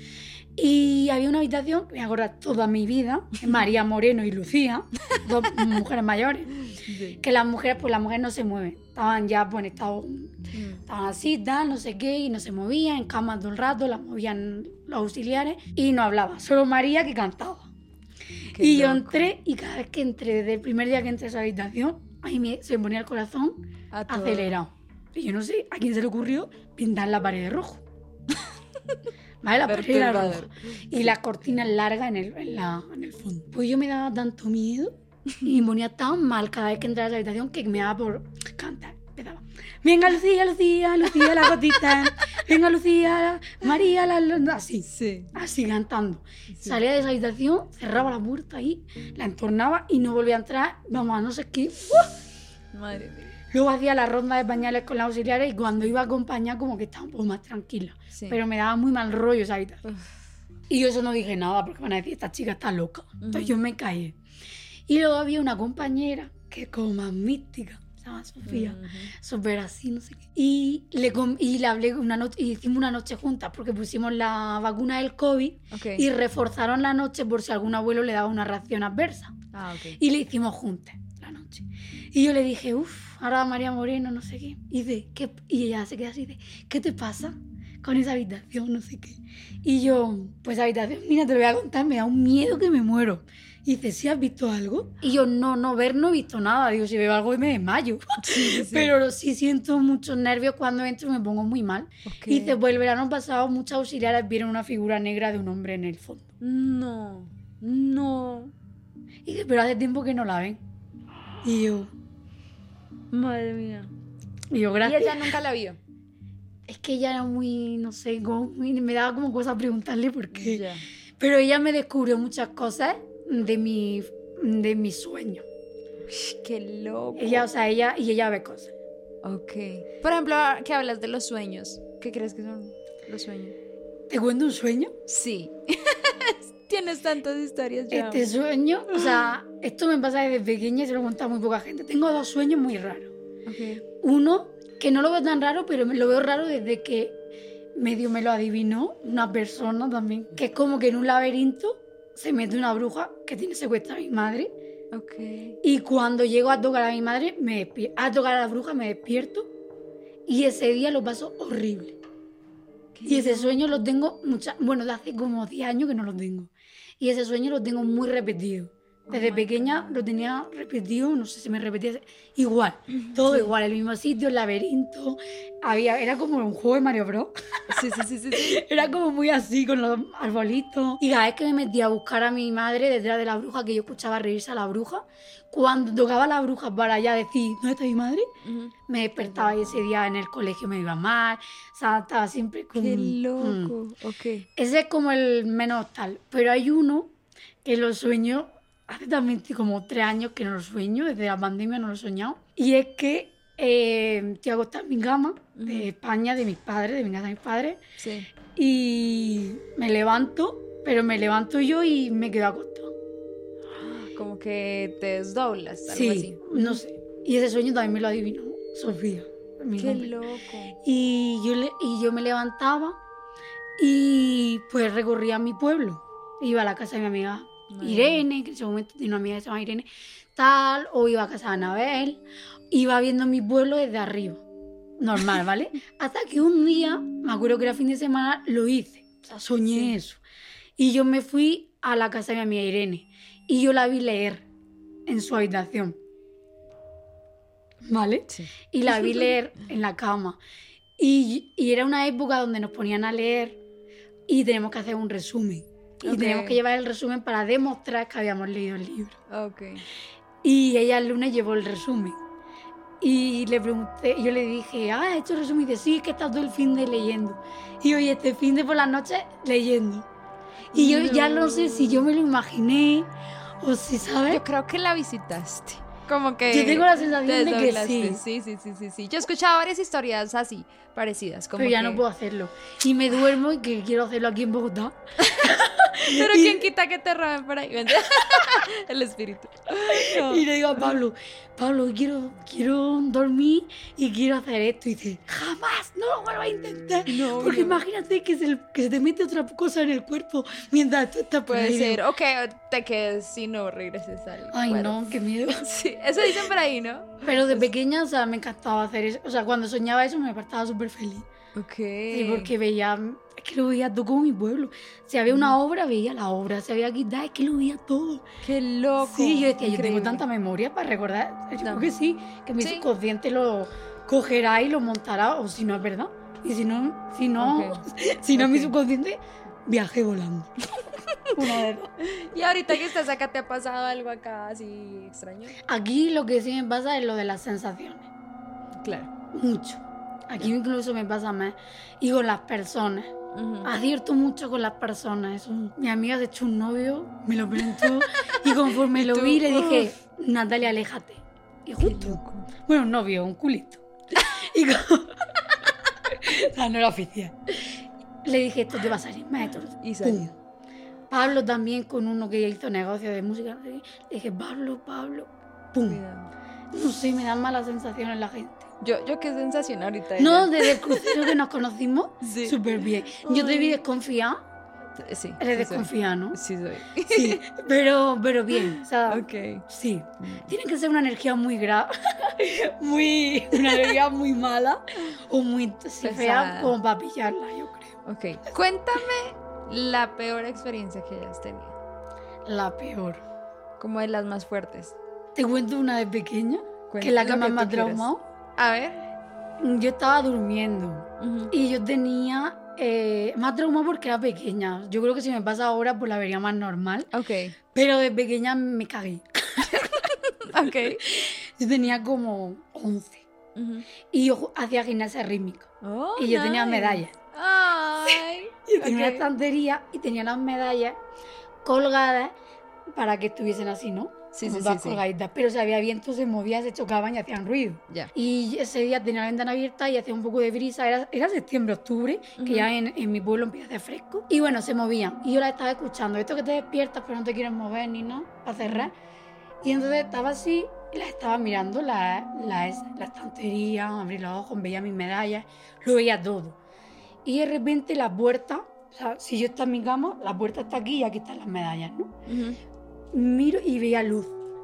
Y había una habitación, que me acuerdo toda mi vida, María Moreno y Lucía, dos mujeres mayores, Sí. que las mujeres, pues las mujeres no se mueven, estaban ya pues en estado, Mm. estaban así, tal, no sé qué, y no se movían, en cama todo el rato, las movían los auxiliares, y no hablaba, solo María que cantaba. Qué Y yo loco. entré, y cada vez que entré, desde el primer día que entré a esa habitación, a mí me, se me ponía el corazón A todo. acelerado. Y yo no sé a quién se le ocurrió pintar la pared de rojo. ¿Vale? La pared era roja. Perturbador. Y las cortinas largas en el, en, la, en el fondo. Pues yo me daba tanto miedo y me ponía tan mal cada vez que entraba a esa habitación que me daba por cantar. Empezaba. Venga Lucía, Lucía, Lucía la gotita. Venga Lucía, María la... la-". Así. Sí. Así cantando. Sí. Salía de esa habitación, cerraba la puerta ahí, la entornaba y no volvía a entrar. Vamos, a no sé qué. Madre mía. Luego hacía la ronda de pañales con las auxiliares y cuando iba a acompañar como que estaba un poco más tranquila. Sí. Pero me daba muy mal rollo esa habitación. Uf. Y yo eso no dije nada porque van a decir, esta chica está loca. Entonces Ujú. yo me caí. Y luego había una compañera que es como más mística, se llama Sofía, Ujú. súper así, no sé qué. Y le, com- y le hablé una noche, y hicimos una noche juntas porque pusimos la vacuna del COVID Ok. y reforzaron la noche por si algún abuelo le daba una reacción adversa. Ah, ok. Y le hicimos juntas la noche. Y yo le dije, uff, ahora María Moreno, no sé qué. Y, dice, ¿qué? Y ella se queda así, dice, ¿qué te pasa con esa habitación? No sé qué. Y yo, pues habitación, mira, te lo voy a contar, me da un miedo que me muero. Y dice, ¿sí has visto algo? Y yo, no, no, ver no he visto nada. Digo, si veo algo me desmayo. Sí, sí, sí. Pero sí siento muchos nervios cuando entro y me pongo muy mal. Ok. Y dice, pues el verano pasado muchas auxiliares vieron una figura negra de un hombre en el fondo. No. No. Y dice, pero hace tiempo que no la ven. Y yo, Madre mía. y yo, Y gracias. ella nunca la vio. Es que ella era muy, no sé, como muy- me daba como cosa preguntarle por qué. Ya. Pero ella me descubrió muchas cosas de mi, de mi sueño. Qué loco. Ella, o sea, ella, y ella ve cosas. Ok. Por ejemplo, ahora que hablas de los sueños. ¿Qué crees que son los sueños? ¿Te cuento un sueño? Sí. Tienes tantas historias ya. Este sueño, o sea, esto me pasa desde pequeña y se lo cuenta a muy poca gente. Tengo dos sueños muy raros. Ok. Uno, que no lo veo tan raro, pero me lo veo raro desde que medio me lo adivinó una persona también. Que es como que en un laberinto se mete una bruja que tiene secuestrada a mi madre. Ok. Y cuando llego a tocar a mi madre, me despierto. A tocar a la bruja, me despierto. Y ese día lo paso horrible. Y ese sueño lo tengo, mucha, bueno, de hace como diez años que no lo tengo. Y ese sueño lo tengo muy repetido. Desde Oh my pequeña God. lo tenía repetido, no sé si me repetía. Igual, todo igual, el mismo sitio, el laberinto. Había, era como un juego de Mario Bros. Sí, sí, sí, sí, sí. Era como muy así, con los arbolitos. Y cada vez que me metía a buscar a mi madre detrás de la bruja, que yo escuchaba reírse a la bruja, cuando tocaba a la bruja para allá decir, ¿dónde está mi madre? Ujú. Me despertaba y ese día en el colegio me iba mal. O sea, estaba siempre con... Qué Mm. loco. Ok. Ese es como el menos tal. Pero hay uno que lo sueño hace también como tres años que no lo sueño, desde la pandemia no lo he soñado. Y es que eh, estoy acostada en mi cama, de Ujú. España, de mis padres, de mi casa de mis padres, Sí. y me levanto, pero me levanto yo y me quedo acostada. Como que te desdoblas, algo Sí, así. no sé. Y ese sueño también me lo adivinó Sofía, mi Qué nombre. loco. Y yo, le, y yo me levantaba y pues recorría mi pueblo. Iba a la casa de mi amiga Madre Irene, que en ese momento tenía una amiga que se llama Irene, tal, o iba a casa de Anabel. Iba viendo mi pueblo desde arriba. Normal, ¿vale? Hasta que un día, me acuerdo que era fin de semana, lo hice. O sea, soñé Sí. eso. Y yo me fui a la casa de mi amiga Irene. Y yo la vi leer en su habitación. ¿Vale? Sí. Y la vi leer en la cama. Y, y era una época donde nos ponían a leer y tenemos que hacer un resumen. Y Ok. tenemos que llevar el resumen para demostrar que habíamos leído el libro. Ok. Y ella el lunes llevó el resumen. Y le pregunté, yo le dije, ah, ¿has hecho el resumen? Y dice, sí, es que estás todo el fin de leyendo. Y hoy este fin de por la noche leyendo. Y yo ya no sé si yo me lo imaginé O si, ¿sabes? Yo creo que la visitaste. Como que Yo tengo la sensación te de que desdoblaste. sí. Sí, sí, sí, sí, sí. Yo he escuchado varias historias así, parecidas. Como Pero ya que- no puedo hacerlo. Y me duermo y que quiero hacerlo aquí en Bogotá. Pero Y- quién quita que te roben por ahí. El espíritu. No. Y le digo a Pablo, Pablo, quiero, quiero dormir y quiero hacer esto. Y dice, jamás, no lo vuelvas a intentar. No, Porque no. imagínate que se, que se te mete otra cosa en el cuerpo mientras tú estás por Puede ahí. ser. O que te quedes si no regreses al Ay, cuerpo. no, qué miedo. Sí, eso dicen por ahí, ¿no? Pero de pequeña, o sea, me encantaba hacer eso. O sea, cuando soñaba eso me estaba súper feliz. Ok. Sí, porque veía, es que lo veía todo como mi pueblo. Si había una obra, veía la obra. Si había guitarra, es que lo veía todo. Qué loco. Sí, yo decía, yo Increíble. tengo tanta memoria para recordar. Yo No. creo que sí, que mi Sí. subconsciente lo cogerá y lo montará, o si no es verdad. Y si no, si no, Ok. si no mi Ok. subconsciente, viaje volando. Una de dos. Y ahorita que estás acá, ¿te ha pasado algo acá así extraño? Aquí lo que sí me pasa es lo de las sensaciones. Claro. Mucho. Aquí incluso me pasa más. Y con las personas. Ujú. Acierto mucho con las personas. Eso. Mi amiga se echó un novio, me lo presentó y conforme lo tú? vi le dije, Natalia, aléjate. Y justo. loco. Bueno, un novio, un culito. Y como... o sea, no era oficial. Le dije, esto te va a salir maestro. Y salió. Pum. Pablo también con uno que hizo negocio de música. Le dije, Pablo, Pablo. Pum. Cuidado. No sé, me dan malas sensaciones la gente. Yo, yo qué sensación ahorita. No, ella. desde el crucero que nos conocimos, Sí. súper bien. Yo te vi Ay. desconfiada. Sí. Eres sí soy. desconfiada, ¿no? Sí soy. Sí, pero, pero bien. O sea, Ok. sí. Tiene que ser una energía muy grave, muy, una energía muy mala o muy sí, fea Pesada. como para pillarla, yo creo. Ok. Cuéntame la peor experiencia que hayas tenido. La peor. Como de las más fuertes. Te cuento una de pequeña, Cuenta que es la que lo más que me ha tú quieras. traumado. A ver. Yo estaba durmiendo Ujú. y yo tenía... Eh, más trauma porque era pequeña. Yo creo que si me pasa ahora, pues la vería más normal. Ok. Pero de pequeña me cagué. Ok. Yo tenía como once. Ujú. Y yo hacía gimnasia rítmica. Oh, y yo tenía nice. medallas. Ay. Yo tenía una Ok. estantería y tenía las medallas colgadas para que estuviesen así, ¿no? Sí, Como sí, todas sí, sí. colgaditas. Pero si había viento, se movían, se chocaban y hacían ruido. Ya. Y ese día tenía la ventana abierta y hacía un poco de brisa. Era, era septiembre, octubre, Ujú. que ya en, en mi pueblo empieza a hacer fresco. Y bueno, se movían. Y yo las estaba escuchando. Esto que te despiertas, pero no te quieres mover ni nada, para cerrar. Y entonces estaba así y las estaba mirando, la, la, esa, la estantería, abrí los ojos, veía mis medallas, lo veía todo. Y de repente la puerta, o sea, si yo estoy en mi cama, la puerta está aquí y aquí están las medallas, ¿no? Ujú. Miro y veía luz.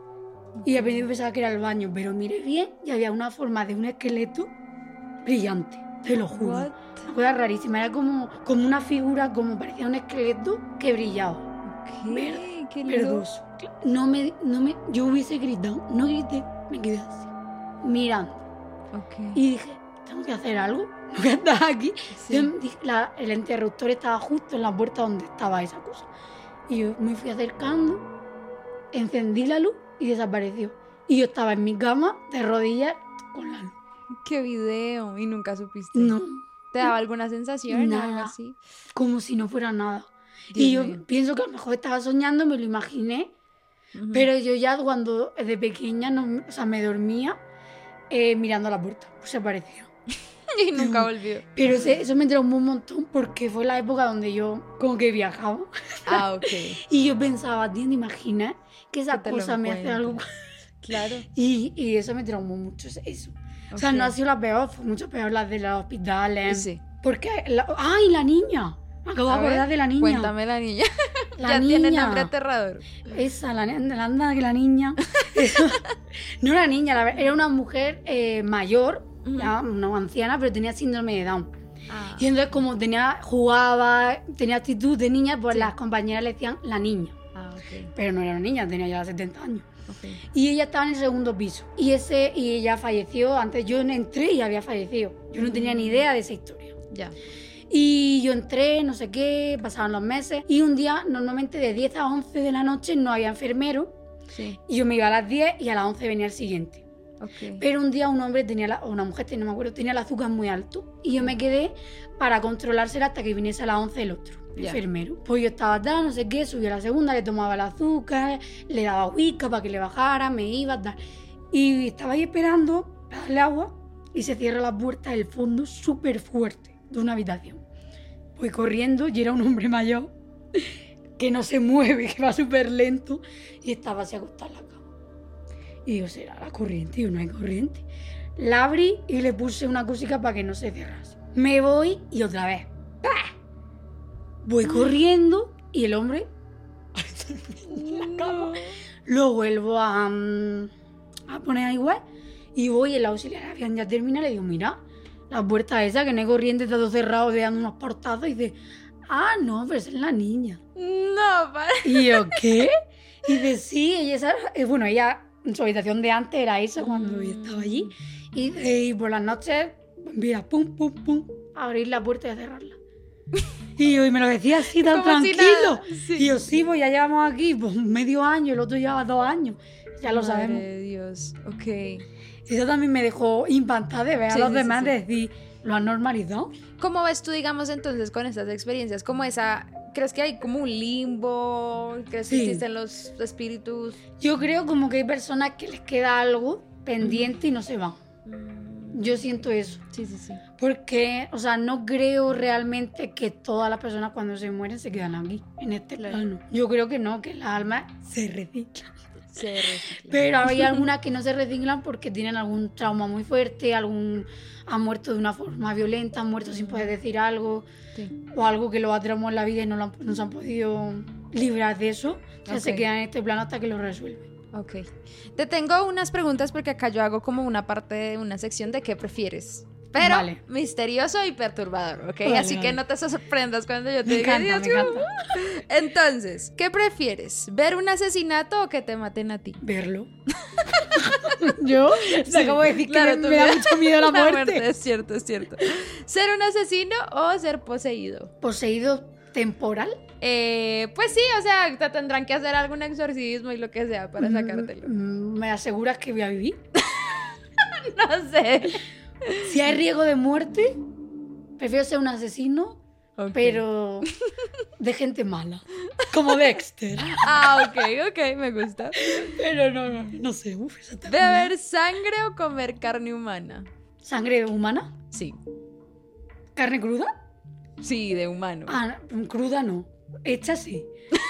Y al principio pensaba que era el baño, pero miré bien y había una forma de un esqueleto brillante, te lo juro. What? Una cosa rarísima, era como, como una figura, como parecía un esqueleto que brillaba. ¿Qué? Qué Verdoso. No me, no me, yo hubiese gritado, no grité, me quedé así, mirando. loco. Ok. Y dije, tengo que hacer algo, no voy a estar aquí. Sí. Yo dije, la- el interruptor estaba justo en la puerta donde estaba esa cosa. Y yo me fui acercando, encendí la luz y desapareció. Y yo estaba en mi cama, de rodillas, con la luz. Qué video. Y nunca supiste. No, ¿Te daba alguna sensación? Nada. Algo así. como si no fuera nada. Dios y yo mío. pienso que a lo mejor estaba soñando, me lo imaginé. Ujú. Pero yo ya cuando de pequeña, no, o sea, me dormía eh, mirando a la puerta, pues se apareció. Y nunca volvió. Pero ese- eso me traumó un montón porque fue la época donde yo como que viajaba. Ah, ok. Y yo pensaba, tío, ¿te imaginas que esa Que te lo cosa me hace encuentres. algo? Claro. Y, y eso me traumó mucho, eso. O sea, Ok. no ha sido la peor, fue mucho peor las de los hospitales. Sí. Porque, la- ¡ay, la niña! Me acabo de A ver, acordar de la niña. Cuéntame la niña. La ya niña. tiene nombre aterrador. Esa, la, la anda que la niña. Eso- no era niña, la ver- era una mujer eh, mayor, Ujú. ya, una anciana, pero tenía síndrome de Down. Ah. Y entonces, como tenía, jugaba, tenía actitud de niña, pues Sí. las compañeras le decían la niña. Ah, ok. Pero no era una niña, tenía ya setenta años. Ok. Y ella estaba en el segundo piso. Y ese y ella falleció. Antes yo entré y había fallecido. Yo no tenía ni idea de esa historia. Ya. Y yo entré, no sé qué, pasaban los meses. Y un día, normalmente de diez a once de la noche, no había enfermero. Sí. Y yo me iba a las diez y a las once venía el siguiente. Ok. Pero un día un hombre tenía, la, o una mujer, no me acuerdo, tenía el azúcar muy alto. Y yo me quedé para controlársela hasta que viniese a las once el otro. Ya. enfermero. Pues yo estaba tal, no sé qué, subí a la segunda, le tomaba el azúcar, le daba whisky para que le bajara, me iba, tal. Y estaba ahí esperando para darle agua y se cierra la puerta del fondo súper fuerte de una habitación. Voy corriendo y era un hombre mayor que no se mueve, que va súper lento y estaba así acostado en la cama. Y digo, ¿será la corriente? Y yo, no hay corriente. La abrí y le puse una cosita para que no se cerrase. Me voy y otra vez. ¡Pah! Voy corriendo y el hombre en la cama. Lo vuelvo a, um, a poner igual y voy, el auxiliar habían ya terminado. Le digo, mira, la puerta esa que no hay corriente, está todo cerrado, de dando unos portazos. Y dice, ah, no, pero esa es la niña. No, para. Y yo, ¿qué? Y dice, sí, ella esa, eh, bueno, ella en su habitación de antes era esa cuando yo estaba allí. Y, eh, y por las noches, mira, pum, pum, pum, abrir la puerta y a cerrarla. Y yo, y me lo decía así tan Como si tranquilo. nada, sí. Y yo, sí, pues ya llevamos aquí pues, medio año, el otro lleva dos años. Ya lo Madre sabemos. de Dios, ok. Eso también me dejó impactada de ver Sí, a los sí, demás sí, sí. decir, lo han normalizado. ¿Cómo ves tú, digamos, entonces con estas experiencias? ¿Cómo esa, crees que hay como un limbo? ¿Crees que Sí. existen los espíritus? Yo creo como que hay personas que les queda algo pendiente y no se van. Yo siento eso. Sí, sí, sí. Porque, o sea, no creo realmente que todas las personas cuando se mueren se quedan aquí, en este Claro. plano. Yo creo que no, que las almas se reciclan. Se recicla. Pero hay algunas que no se reciclan porque tienen algún trauma muy fuerte, algún han muerto de una forma violenta, han muerto sin poder decir algo, Sí. o algo que los ha traumado en la vida y no, lo han- no se han podido librar de eso. O sea, Ok. se quedan en este plano hasta que lo resuelven. Ok. Te tengo unas preguntas porque acá yo hago como una parte de una sección de qué prefieres. Pero Vale. misterioso y perturbador, ¿ok? Vale, Así que vale. no te sorprendas cuando yo te Me diga. encanta, me "Dios, encanta Entonces, ¿qué prefieres? ¿Ver un asesinato o que te maten a ti? verlo. Yo te acabo de decir claro, que tú me, me da me- mucho miedo la muerte. Es cierto, es cierto. ¿Ser un asesino o ser poseído? Poseído temporal. Eh, pues sí, o sea, te tendrán que hacer algún exorcismo y lo que sea para sacártelo. Mm, ¿Me aseguras que voy a vivir? No sé. Si hay riesgo de muerte, prefiero ser un asesino, Ok. pero de gente mala. Como Dexter. Ah, ok, ok, me gusta. Pero no, no, no sé. Uf, esa está ¿Beber sangre o comer carne humana? ¿Sangre humana? Sí. ¿Carne cruda? Sí, de humano. Ah, cruda no. Hecha sí.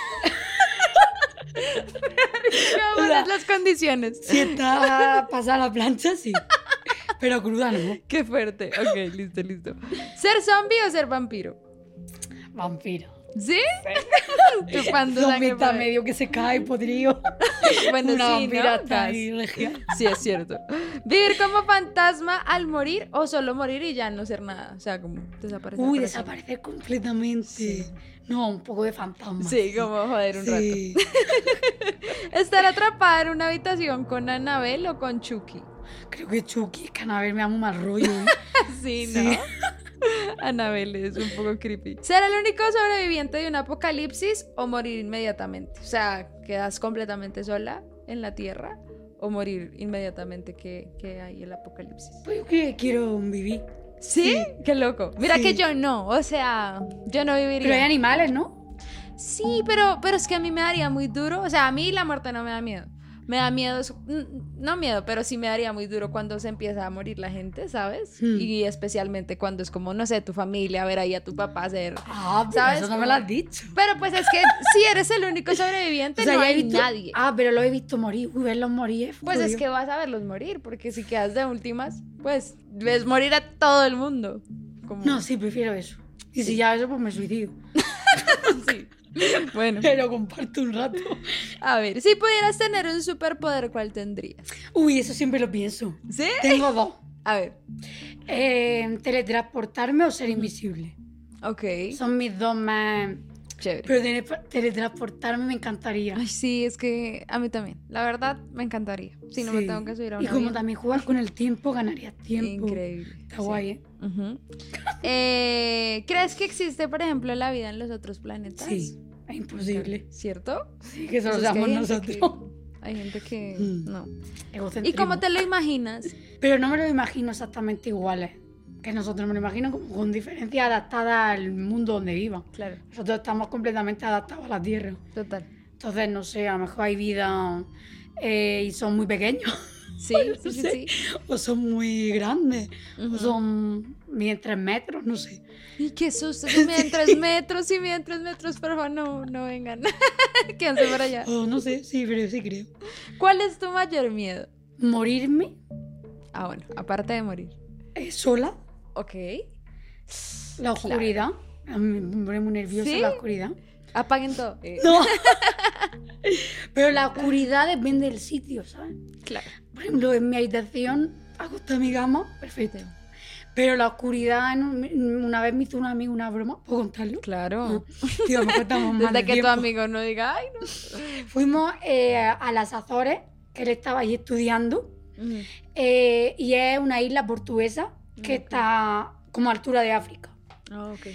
¿Cómo o sea, son las condiciones? Si está pasada la plancha, sí. Pero cruda no. Qué fuerte. Ok, listo, listo. ¿Ser zombie o ser vampiro? Vampiro. ¿Sí? Chupando Zombie sangre está por ahí. medio que se cae podrido. Bueno, Una sí, vampira ¿no? está Gas. ahí regia. Sí, es cierto. ¿Vivir como fantasma al morir o solo morir y ya no ser nada? O sea, como desaparecer. Uy, para siempre. desaparecer completamente. Sí. No, un poco de fantasma. Sí, como joder un Sí. rato. ¿Estar atrapada en una habitación con Annabelle o con Chucky? Creo que Chucky, es que Annabelle me da muy mal rollo. ¿eh? Sí, Sí. ¿no? Annabelle es un poco creepy. ¿Ser el único sobreviviente de un apocalipsis o morir inmediatamente? O sea, ¿quedas completamente sola en la tierra o morir inmediatamente que, que hay el apocalipsis? Pues yo que quiero vivir. ¿Sí? Qué loco. Mira Sí. que yo no, o sea, yo no viviría. Pero hay animales, ¿no? Sí, pero, pero es que a mí me daría muy duro. O sea, a mí la muerte no me da miedo. Me da miedo, es- mm, no miedo, pero sí me daría muy duro cuando se empieza a morir la gente, ¿sabes? Hmm. Y especialmente cuando es como, no sé, tu familia, ver ahí a tu papá hacer... Ah, pero ¿Sabes? eso no me lo has dicho. Pero pues es que si eres el único sobreviviente, O sea, no ya he hay visto... nadie. Ah, pero lo he visto morir. Uy, verlos morir es Pues es jodido. que vas a verlos morir, porque si quedas de últimas, pues ves morir a todo el mundo. Como... No, sí, prefiero eso. Y si ya eso, pues me suicido. sí. Bueno, Pero comparto un rato. a ver, si pudieras tener un superpoder, ¿cuál tendrías? Uy, eso siempre lo pienso. ¿Sí? Tengo dos. A ver, Eh, teletransportarme o ser invisible. ok, Son mis dos más... chévere. Pero tele- teletransportarme me encantaría. Ay, sí, es que a mí también. La verdad, me encantaría. Si no me Sí. tengo que subir a un Y como avión. también jugar con el tiempo, ganarías tiempo. Increíble. Está sí. guay, ¿eh? Ujú. Eh, ¿crees que existe, por ejemplo, la vida en los otros planetas? Sí, es imposible. ¿Cierto? Sí, que solo Pues es que seamos hay gente nosotros. que- Hay gente que Mm. no. ¿Y Egocentrismo. cómo te lo imaginas? Pero no me lo imagino exactamente iguales. que nosotros me lo imagino como con diferencia adaptada al mundo donde vivan. Claro. Nosotros estamos completamente adaptados a la Tierra. Total. Entonces, no sé, a lo mejor hay vida eh, y son muy pequeños. Sí, no sí, sí, sé. sí. O son muy grandes. Ujú. O son miden tres metros, no sé. Y qué susto, si miden tres metros, si miden tres metros, por favor, no, no vengan. Quédense por allá. O no sé, sí, pero sí creo. ¿Cuál es tu mayor miedo? Morirme Ah, bueno, aparte de morir. eh, sola, Ok. la oscuridad. A mí me pone muy nerviosa ¿Sí? la oscuridad. Apaguen todo. Eh, No. Pero la oscuridad depende del sitio, ¿sabes? Claro. Por ejemplo, en mi habitación, acostada en mi cama, perfecto. Sí. Pero la oscuridad, en un- una vez me hizo un amigo una broma, ¿puedo contarlo? Claro. Tío, a lo mejor estamos mal de Desde que tu tiempo. amigo no diga, ay, no. Fuimos eh, a las Azores, que él estaba allí estudiando, Ujú. eh, y es una isla portuguesa que Ok. está como a altura de África. Ah, ok.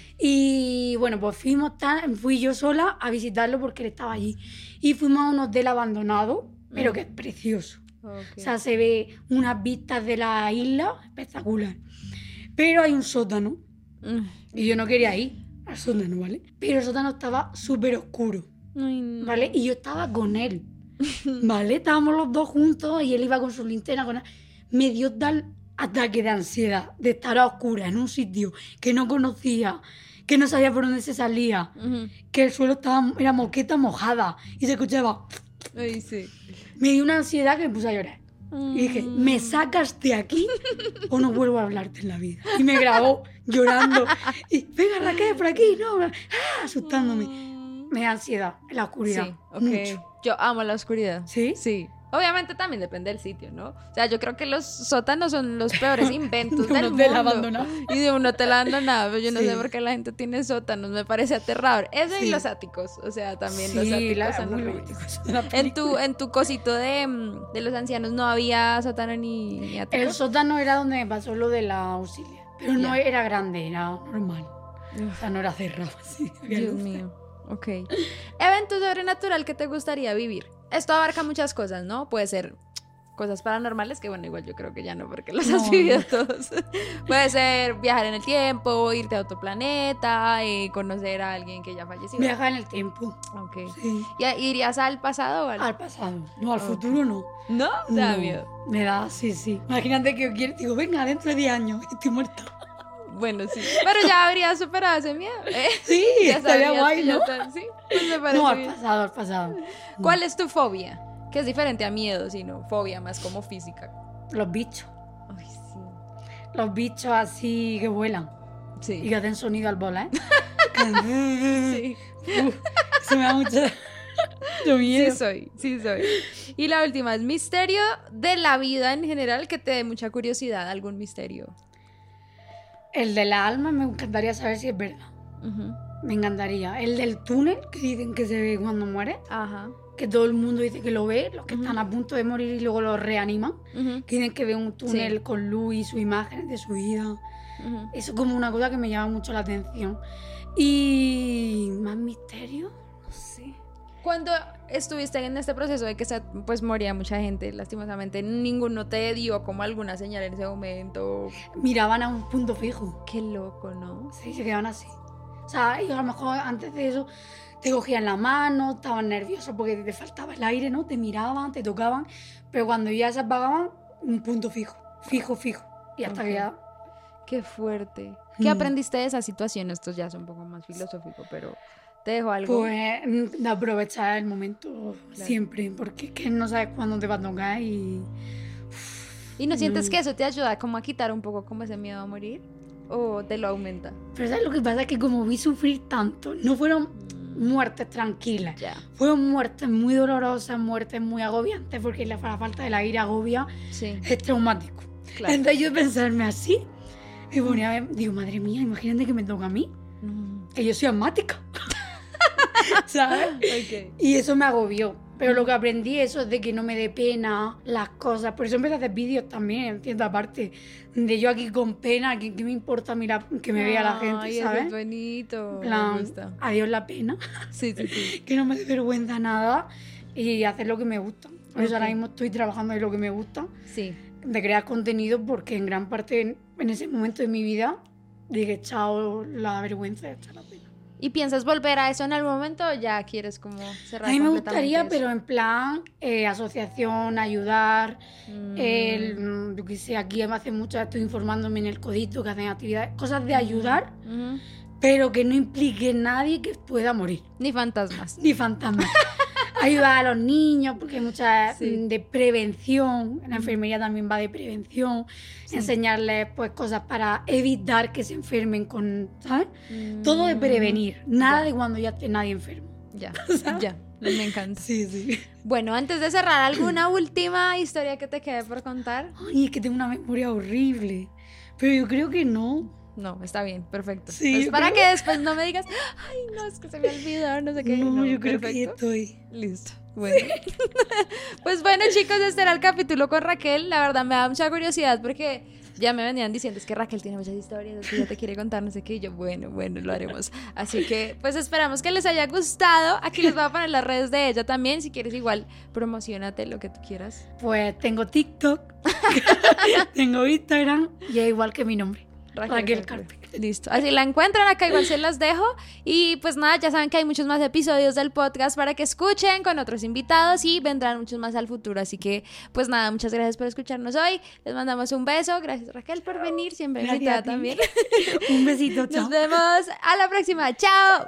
Y bueno, pues fuimos tan, fui yo sola a visitarlo porque él estaba allí. Y fuimos a un hotel abandonado, pero Mm. que es precioso. Ok. O sea, se ve unas vistas de la isla espectacular. Pero hay un sótano. Mm. Y yo no quería ir al sótano, ¿vale? Pero el sótano estaba súper oscuro, Ay, no. ¿vale? Y yo estaba con él, ¿vale? Estábamos los dos juntos y él iba con su linterna. Con... Me dio tal ataque de ansiedad de estar a oscuras en un sitio que no conocía, que no sabía por dónde se salía, Ujú. que el suelo estaba, era moqueta mojada y se escuchaba. Ay, sí. Me dio una ansiedad que me puse a llorar. Y dije, ¿me sacas de aquí o no vuelvo a hablarte en la vida? Y me grabó llorando. Y, venga, Raquel, por aquí, no, ah, asustándome. Mm. Me da ansiedad, la oscuridad. Sí, ok. Mucho. Yo amo la oscuridad. ¿Sí? Sí. Obviamente también depende del sitio, ¿no? O sea, yo creo que los sótanos son los peores inventos De un del hotel mundo. abandonado. Y de un hotel abandonado. Pero yo no Sí. sé por qué la gente tiene sótanos. Me parece aterrador. Eso y Sí. los áticos. O sea, también los Sí, áticos la- son muy horribles. lógico, la En película. tu, en tu cosito de, mm, de los ancianos no había sótano ni, ni ático. El sótano era donde me pasó lo de la auxilia. Pero no Ya. era grande, era normal. O Uf, sea, no era cerrado así. había Dios luz. mío. Ok. Evento sobrenatural que te gustaría vivir. Esto abarca muchas cosas, ¿no? Puede ser cosas paranormales, que bueno, igual yo creo que ya no, porque los No, has vivido no. todos. Puede ser viajar en el tiempo, irte a otro planeta, eh, conocer a alguien que ya falleció. Viajar en el tiempo. Ok. Sí. ¿Y a- irías al pasado o al...? Al pasado. No, al Ok. futuro no. ¿No? Te da No, miedo. Me da, sí, sí. Imagínate que yo quiero, digo, venga, dentro de diez años y estoy muerta. Bueno, sí. Pero ya habrías superado ese miedo. ¿eh? Sí, Ya estaría sabrías guay, que ya ¿no? está- Sí, pues me parece No, al bien. pasado, al pasado. ¿Cuál es tu fobia? Que es diferente a miedo, sino fobia más como física. Los bichos. Ay, sí. Los bichos así que vuelan y Sí. que hacen sonido al volar. Sí. Uf, eso me da mucho, mucho Sí miedo. soy, sí soy. Y la última es misterio de la vida en general que te dé mucha curiosidad, algún misterio. El de la alma me encantaría saber si es verdad. Ujú. Me encantaría. El del túnel, que dicen que se ve cuando muere, Ajá. que todo el mundo dice que lo ve, los que Ujú. están a punto de morir y luego lo reaniman, Ujú. que dicen que ve un túnel Sí. con luz y sus imágenes de su vida. Ujú. Eso es como una cosa que me llama mucho la atención. Y más misterio, no sé. Cuando estuviste en este proceso de que se, pues moría mucha gente, lastimosamente, ninguno te dio como alguna señal en ese momento. Miraban a un punto fijo. Qué loco, ¿no? Sí, se quedaban así. O sea, ellos a lo mejor antes de eso te cogían la mano, estaban nerviosos porque te faltaba el aire, ¿no? Te miraban, te tocaban, pero cuando ya se apagaban, un punto fijo, fijo, fijo. Y hasta Ok. que ya... Qué fuerte. ¿Qué Mm. aprendiste de esa situación? Esto ya es un poco más filosófico, pero te dejo algo. Pues mm, de aprovechar el momento siempre, porque es que no sabes cuándo te va a tocar y... ¿Y no sientes Mm. que eso te ayuda como a quitar un poco como ese miedo a morir? ¿O te lo aumenta? Pero ¿sabes lo que pasa? Es que como vi sufrir tanto, no fueron muertes tranquilas. Ya. Fueron muertes muy dolorosas, muertes muy agobiantes, porque la, la falta del aire agobia, Sí, es traumático. claro. Entonces yo pensarme así, me ponía a ver, digo, madre mía, imagínate que me toca a mí, Mm. que yo soy asmática. ¿Sabes? Ok. Y eso me agobió. Pero lo que aprendí eso es de que no me dé pena las cosas. Por eso empecé a hacer vídeos también, en cierta parte. De yo aquí con pena, que, que me importa mirar que me vea la gente, Ay, eso es ¿sabes? bonito. En plan, Me gusta. adiós la pena. Sí, sí, sí. Que no me dé vergüenza nada y hacer lo que me gusta. Por eso Ok. ahora mismo estoy trabajando en lo que me gusta, Sí. de crear contenido, porque en gran parte en ese momento de mi vida, dije, chao, la vergüenza está la pena. ¿Y piensas volver a eso en algún momento o ya quieres como cerrar? A mí me completamente gustaría, eso? pero en plan eh, asociación, ayudar. Mm. El, yo qué sé, aquí hace mucho estoy informándome en el Codito que hacen actividades, cosas de ayudar, Ujú. pero que no implique nadie que pueda morir, Ni fantasmas. ni fantasmas. Ayudar a los niños, porque hay muchas Sí. mm, de prevención, la enfermería también va de prevención, Sí. enseñarles pues cosas para evitar que se enfermen con, ¿sabes? Mm. Todo de prevenir, nada Ya. de cuando ya esté nadie enfermo. Ya, ¿Sabes? ya, me encanta. Sí, sí. Bueno, antes de cerrar, ¿alguna última historia que te quede por contar? Ay, es que tengo una memoria horrible, pero yo creo que no. No, está bien, perfecto. Sí, Pues yo para creo- que después no me digas, ay, no, es que se me olvidó, no sé qué. No, yo creo que perfecto. estoy. Listo. Bueno. Pues bueno, chicos, este era el capítulo con Raquel. La verdad me da mucha curiosidad porque ya me venían diciendo, es que Raquel tiene muchas historias, es que ya te quiere contar, no sé qué. Y yo, bueno, bueno, lo haremos. Así que, pues esperamos que les haya gustado. Aquí les voy a poner las redes de ella también. Si quieres, igual, promocionate lo que tú quieras. Pues tengo TikTok, tengo Instagram y es igual que mi nombre. Raquel Carpe. Listo. Así la encuentran acá, igual se las dejo. Y pues nada, ya saben que hay muchos más episodios del podcast para que escuchen con otros invitados y vendrán muchos más al futuro. Así que, pues nada, muchas gracias por escucharnos hoy. Les mandamos un beso. Gracias, Raquel, por venir. Siempre Gracias invitada a ti. también. Un besito, chao. Nos vemos a la próxima. Chao.